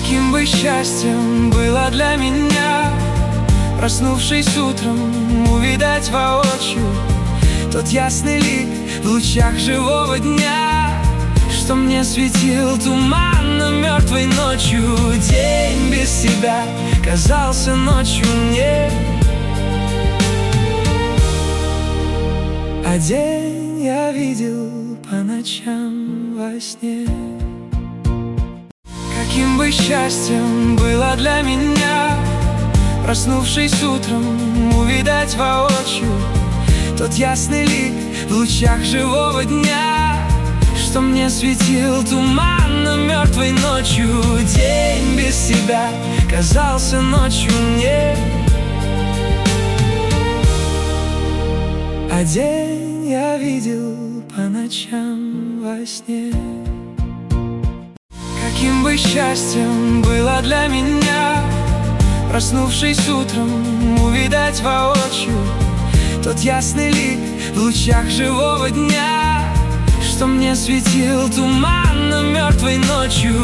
Каким бы счастьем было для меня, проснувшись утром, увидать воочию тот ясный лик в лучах живого дня, что мне светил туманно мертвой ночью. День без тебя казался ночью мне, а день я видел по ночам во сне. Каким бы счастьем было для меня, проснувшись утром, увидать воочию тот ясный лик в лучах живого дня, что мне светил туманно мертвой ночью. День без тебя казался ночью мне, а день я видел по ночам во сне. Каким бы счастьем было для меня, проснувшись утром, увидать воочию тот ясный лик в лучах живого дня, что мне светил туманно мертвой ночью.